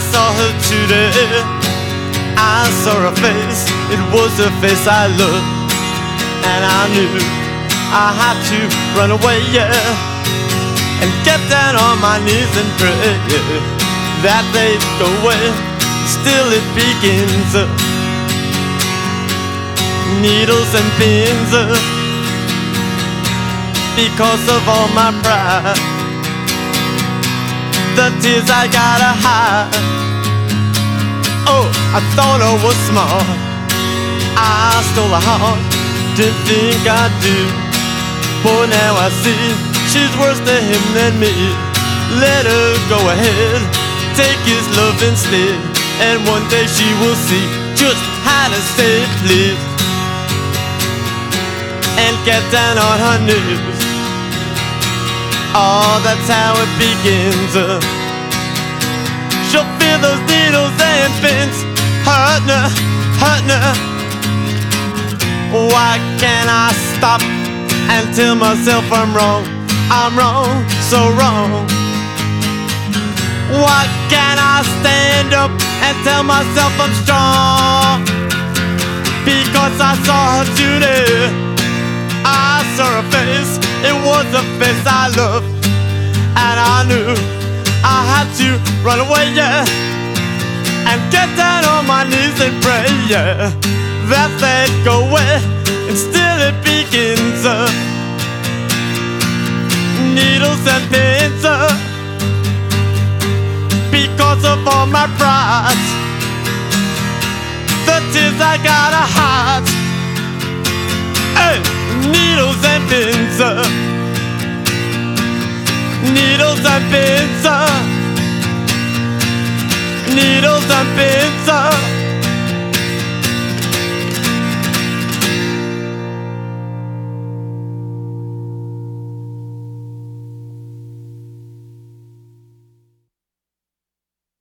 saw her today. I saw her face, it was the face I loved. And I knew I had to run away, yeah, and get down on my knees and pray, yeah, that they'd go away. Still it begins, needles and pins, because of all my pride, the tears I gotta hide. Oh, I thought I was smart, I stole her heart, didn't think I'd do. Boy, now I see she's worse to him than me. Let her go ahead, take his love instead, and one day she will see just how to say please, and get down on her knees. Oh, that's how it begins. She'll feel those needles and pins hurting her, hurting her. Why can't I stop and tell myself I'm wrong? I'm wrong, so wrong. Why can't I stand up and tell myself I'm strong? Because I saw her today, I saw her face, it was a face I loved. And I knew I had to run away, yeah, and get down on my knees and pray, yeah, that they'd go away. And still it begins, needles and pins, because of all my pride, the tears I gotta hide. Hey, needles and pins, needles and pins, needles and pins.